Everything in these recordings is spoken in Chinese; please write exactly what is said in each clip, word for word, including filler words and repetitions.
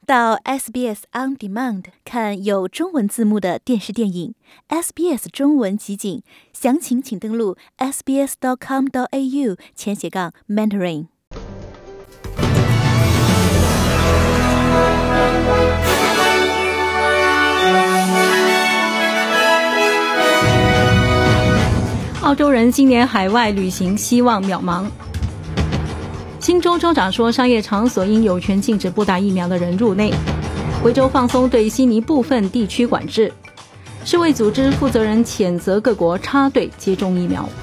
到 S B S On Demand 看有中文字幕的电视电影 S B S 中文集锦，详情请登录 s b s dot com dot a u 前斜杠 Mandarin。 澳洲人今年海外旅行希望渺茫。新州州长说，商业场所应有权禁止不打疫苗的人入内。维州放松对悉尼部分地区管制。世卫组织负责人谴责各国插队接种疫苗。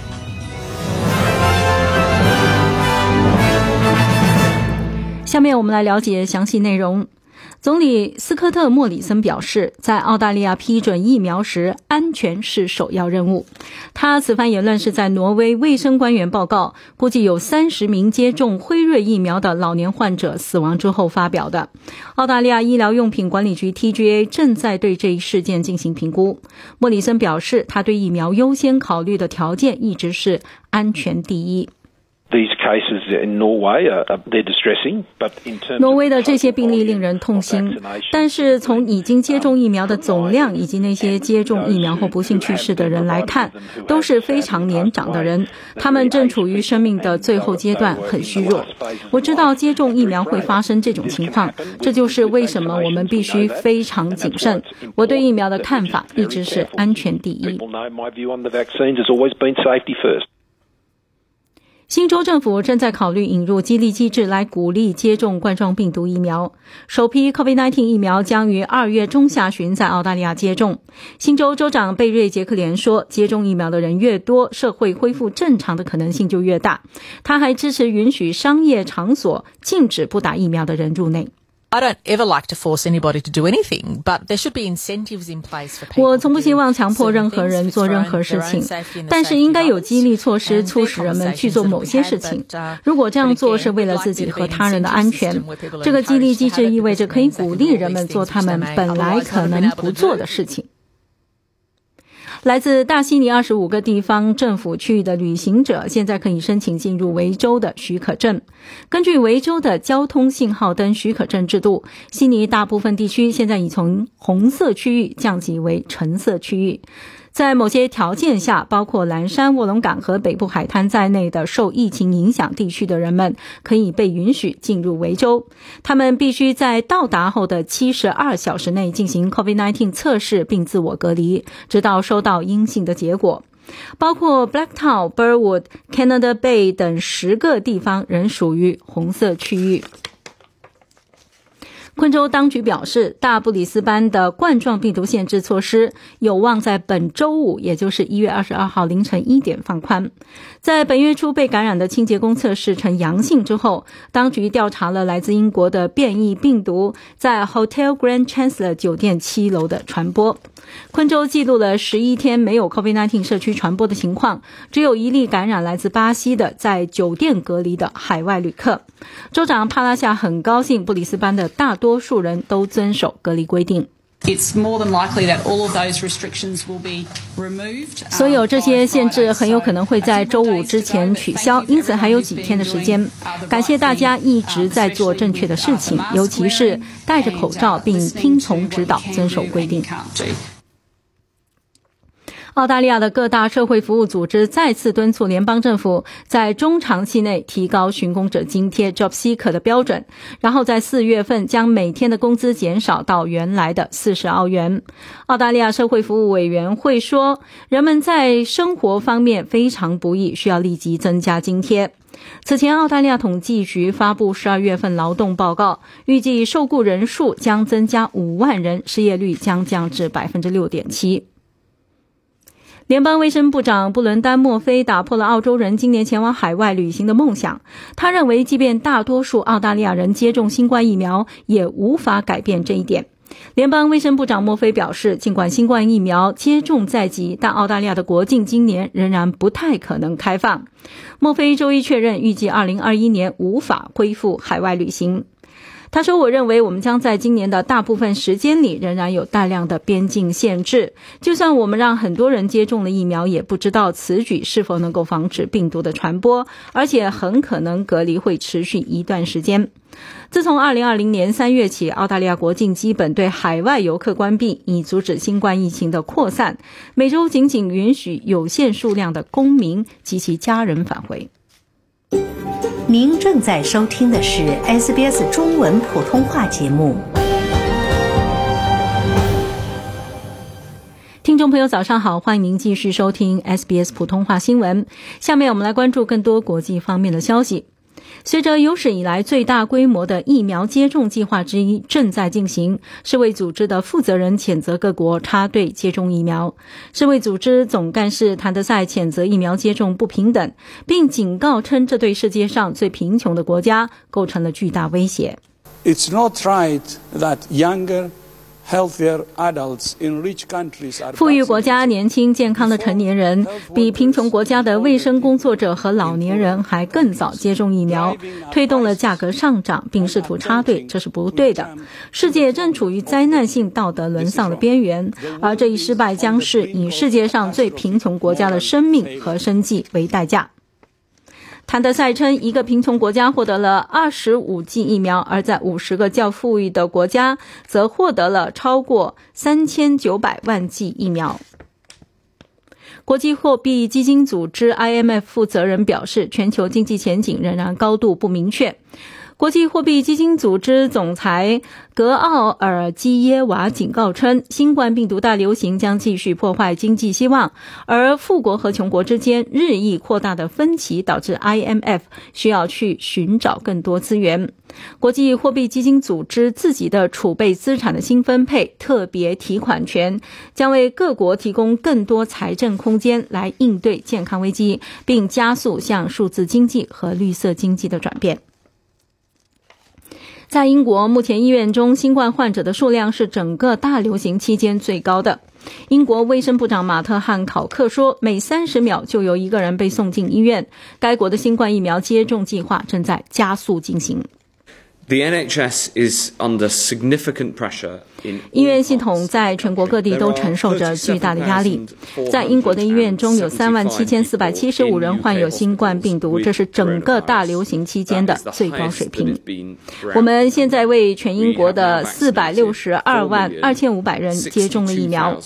下面我们来了解详细内容。总理斯科特·莫里森表示，在澳大利亚批准疫苗时，安全是首要任务。他此番言论是在挪威卫生官员报告估计有三十名接种辉瑞疫苗的老年患者死亡之后发表的。澳大利亚医疗用品管理局 T G A 正在对这一事件进行评估。莫里森表示，他对疫苗优先考虑的条件一直是安全第一。 These cases in Norway are they're distressing, but in terms of 挪威的这些病例令人痛心，但是从已经接种疫苗的总量以及那些接种疫苗后不幸去世的人来看，都是非常年长的人，他们正处于生命的最后阶段，很虚弱。我知道接种疫苗会发生这种情况，这就是为什么我们必须非常谨慎。我对疫苗的看法一直是安全第一。新州政府正在考虑引入激励机制来鼓励接种冠状病毒疫苗。首批 COVID 十九 疫苗将于二月中下旬在澳大利亚接种。新州州长贝瑞杰克连说，接种疫苗的人越多，社会恢复正常的可能性就越大。他还支持允许商业场所禁止不打疫苗的人入内。 I don't ever like to force anybody to do anything, but there should be incentives in place for people. 我从不希望强迫任何人做任何事情，但是应该有激励措施促使人们去做某些事情。如果这样做是为了自己和他人的安全，这个激励机制意味着可以鼓励人们做他们本来可能不做的事情。来自大悉尼二十五个地方政府区域的旅行者现在可以申请进入维州的许可证。根据维州的交通信号灯许可证制度，悉尼大部分地区现在已从红色区域降级为橙色区域。在某些条件下，包括蓝山、卧龙岗和北部海滩在内的受疫情影响地区的人们可以被允许进入维州。他们必须在到达后的七十二小时内进行 COVID 十九 测试并自我隔离，直到收到阴性的结果。包括 Blacktown、Burwood、Canada Bay 等十个地方仍属于红色区域。昆州当局表示，大布里斯班的冠状病毒限制措施有望在本周五，也就是一月二十二号凌晨一点放宽。在本月初被感染的清洁工测试呈阳性之后，当局调查了来自英国的变异病毒在 Hotel Grand Chancellor 酒店七楼的传播。昆州记录了十一天没有 COVID 十九 社区传播的情况，只有一例感染来自巴西的在酒店隔离的海外旅客。州长帕拉夏很高兴布里斯班的大多数人都遵守隔离规定。 It's more than likely that all of those restrictions will be removed. 所有这些限制很有可能会在周五之前取消，因此还有几天的时间。感谢大家一直在做正确的事情，尤其是戴着口罩并听从指导，遵守规定。澳大利亚的各大社会服务组织再次敦促联邦政府在中长期内提高寻工者津贴 Job Seeker 的标准，然后在四月份将每天的工资减少到原来的四十澳元。澳大利亚社会服务委员会说，人们在生活方面非常不易，需要立即增加津贴。此前，澳大利亚统计局发布十二月份劳动报告，预计受雇人数将增加五万人，失业率将降至 百分之六点七。联邦卫生部长布伦丹·墨菲打破了澳洲人今年前往海外旅行的梦想。他认为，即便大多数澳大利亚人接种新冠疫苗，也无法改变这一点。联邦卫生部长墨菲表示，尽管新冠疫苗接种在即，但澳大利亚的国境今年仍然不太可能开放。墨菲周一确认，预计二零二一年无法恢复海外旅行。 他说，我认为我们将在今年的大部分时间里仍然有大量的边境限制，就算我们让很多人接种了疫苗，也不知道此举是否能够防止病毒的传播，而且很可能隔离会持续一段时间。自从二零二零年三月起，澳大利亚国境基本对海外游客关闭，以阻止新冠疫情的扩散，每周仅仅允许有限数量的公民及其家人返回。 您正在收听的是 S B S 中文普通话节目。 听众朋友早上好，欢迎您继续收听 S B S 普通话新闻。下面我们来关注更多国际方面的消息。随着有史以来最大规模的疫苗接种计划之一正在进行，世卫组织的负责人谴责各国插队接种疫苗。世卫组织总干事谭德赛谴责疫苗接种不平等，并警告称这对世界上最贫穷的国家构成了巨大威胁。 It's not right that younger healthier adults in rich countries are 富裕国家年轻健康的成年人比贫穷国家的卫生工作者和老年人还更早接种疫苗，推动了价格上涨，并试图插队，这是不对的。世界正处于灾难性道德沦丧的边缘，而这一失败将是以世界上最贫穷国家的生命和生计为代价。谭德赛称，一个贫穷国家获得了二十五剂疫苗，而在五十个较富裕的国家则获得了超过三千九百万剂疫苗。国际货币基金组织 I M F 负责人表示，全球经济前景仍然高度不明确。国际货币基金组织总裁格奥尔基耶娃警告称，新冠病毒大流行将继续破坏经济希望，而富国和穷国之间日益扩大的分歧导致 I M F 需要去寻找更多资源。国际货币基金组织自己的储备资产的新分配特别提款权将为各国提供更多财政空间来应对健康危机，并加速向数字经济和绿色经济的转变。在英国，目前医院中新冠患者的数量是整个大流行期间最高的。英国卫生部长马特·汉考克说，每三十秒就有一个人被送进医院。该国的新冠疫苗接种计划正在加速进行。 The N H S is under significant pressure in 医院系统在全国各地都承受着巨大的压力。在英国的医院中有三万七千四百七十五人患有新冠病毒，这是整个大流行期间的最高水平。我们现在为全英国的四百六十二万二千五百人接种了疫苗。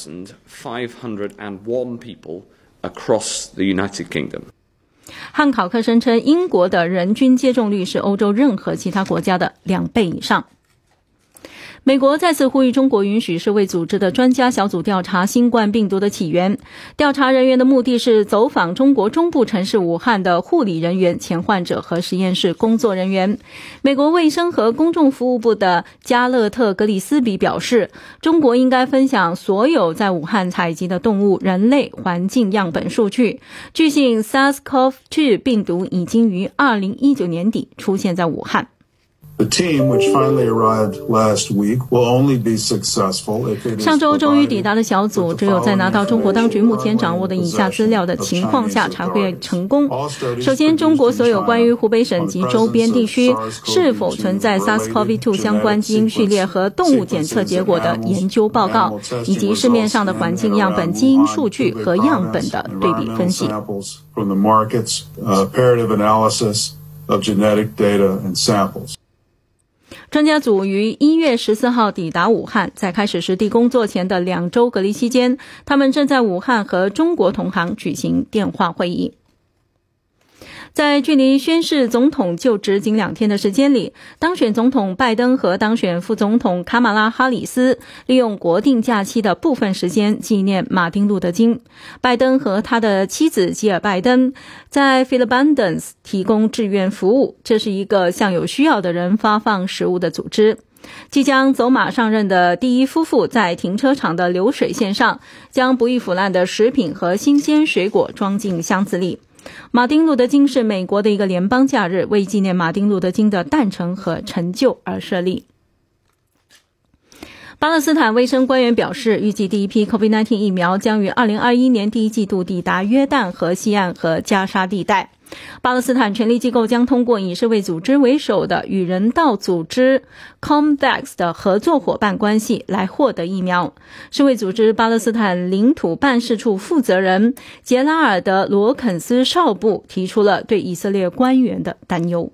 across the United Kingdom。 汉考克声称，英国的人均接种率是欧洲任何其他国家的两倍以上。美国再次呼吁中国允许世卫组织的专家小组调查新冠病毒的起源。调查人员的目的是走访中国中部城市武汉的护理人员、前患者和实验室工作人员。美国卫生和公众服务部的加勒特·格里斯比表示，中国应该分享所有在武汉采集的动物、人类、环境样本数据。据信 SARS-C o V 二 病毒已经于二零一九年底出现在武汉。 The team, which finally arrived last week, will only be successful if it is 上周终于抵达的小组，只有在拿到中国当局目前掌握的以下资料的情况下才会成功。首先，中国所有关于湖北省及周边地区是否存在 SARS-C o V 二 相关基因序列和动物检测结果的研究报告，以及市面上的环境样本基因数据和样本的对比分析。专家组于一月十四号抵达武汉，在开始实地工作前的两周隔离期间，他们正在武汉和中国同行举行电话会议。在距离宣誓总统就职仅两天的时间里，当选总统拜登和当选副总统卡马拉哈里斯利用国定假期的部分时间纪念马丁路德金。拜登和他的妻子吉尔拜登在 Philabundance 提供志愿服务，这是一个向有需要的人发放食物的组织。即将走马上任的第一夫妇在停车场的流水线上将不易腐烂的食品和新鲜水果装进箱子里。马丁路德金是美国的一个联邦假日，为纪念马丁路德金的诞辰和成就而设立。巴勒斯坦卫生官员表示，预计第一批 COVID 十九 疫苗将于二零二一年第一季度抵达约旦河西岸和加沙地带。 巴勒斯坦权力机构将通过以世卫组织为首的与人道组织 COVAX 的合作伙伴关系来获得疫苗。世卫组织巴勒斯坦领土办事处负责人杰拉尔德·罗肯斯少布提出了对以色列官员的担忧。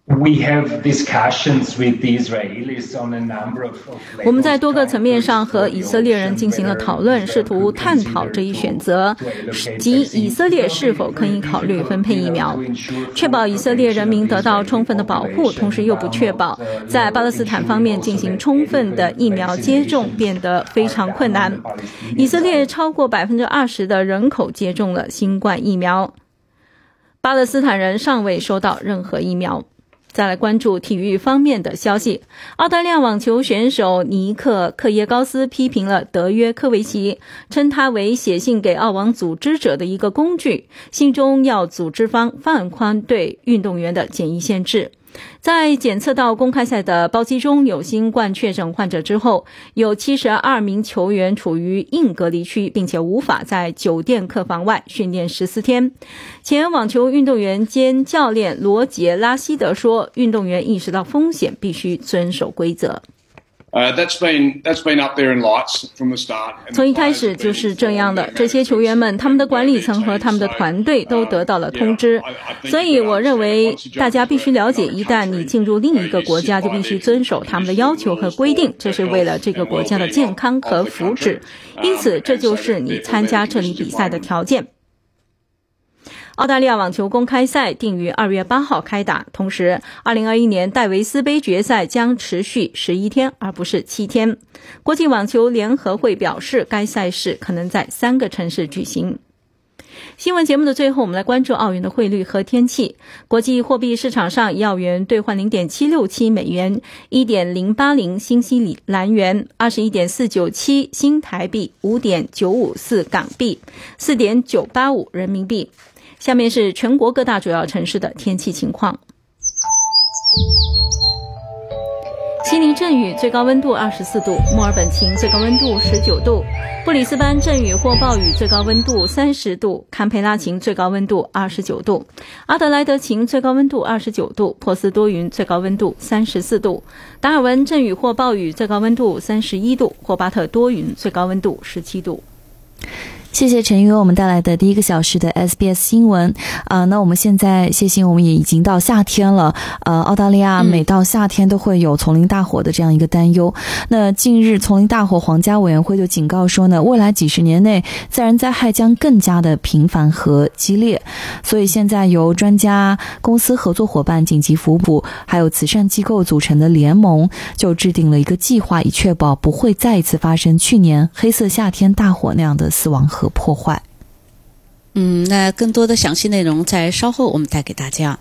我们在多个层面上和以色列人进行了讨论，试图探讨这一选择，即以色列是否可以考虑分配疫苗，确保以色列人民得到充分的保护，同时又不确保在巴勒斯坦方面进行充分的疫苗接种变得非常困难。以色列超过 百分之二十 的人口接种了新冠疫苗，巴勒斯坦人尚未收到任何疫苗。再来关注体育方面的消息，澳大利亚网球选手尼克·克耶高斯批评了德约科维奇，称他为写信给澳网组织者的一个工具，信中要组织方放宽对运动员的检疫限制。在检测到公开赛的包机中有新冠确诊患者之后，有七十二名球员处于硬隔离区，并且无法在酒店客房外训练十四天。前网球运动员兼教练罗杰拉希德说，运动员意识到风险，必须遵守规则。 Uh, that's been, that's been up there in lights from the start. 从一开始就是这样的，这些球员们，他们的管理层和他们的团队都得到了通知，所以我认为大家必须了解，一旦你进入另一个国家，就必须遵守他们的要求和规定，这是为了这个国家的健康和福祉，因此这就是你参加这里比赛的条件。澳大利亚网球公开赛定于二月八号开打，同时二零二一年戴维斯杯决赛将持续十一天而不是七天。国际网球联合会表示，该赛事可能在三个城市举行。新闻节目的最后，我们来关注澳元的汇率和天气。国际货币市场上，一澳元兑换 零点七六七 美元， 一点零八零 新西兰元， 二十一点四九七 新台币， 五点九五四 港币， 四点九八五 人民币。下面是全国各大主要城市的天气情况。悉尼阵雨，最高温度二十四度；墨尔本晴，最高温度十九度；布里斯班阵雨或暴雨，最高温度三十度；堪培拉晴，最高温度二十九度；阿德莱德晴，最高温度二十九度；珀斯多云，最高温度三十四度；达尔文阵雨或暴雨，最高温度三十一度；霍巴特多云，最高温度十七度。 谢谢陈宇为我们带来的第一个小时的 S B S 新闻啊、呃，那我们现在谢谢我们也已经到夏天了，呃，澳大利亚每到夏天都会有丛林大火的这样一个担忧。嗯、那近日丛林大火皇家委员会就警告说呢，未来几十年内自然灾害将更加的频繁和激烈，所以现在由专家、公司合作伙伴、紧急服务还有慈善机构组成的联盟就制定了一个计划，以确保不会再一次发生去年黑色夏天大火那样的死亡和破坏。 嗯，那更多的详细内容在稍后我们带给大家。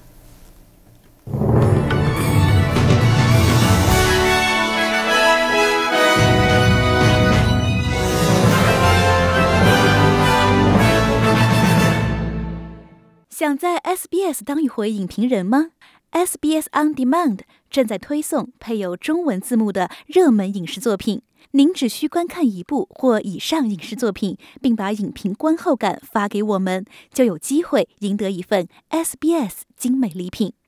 想在 S B S 当一回影评人吗？ S B S On Demand 正在推送配有中文字幕的热门影视作品，您只需观看一部或以上影视作品，并把影评观后感发给我们，就有机会赢得一份 S B S 精美礼品。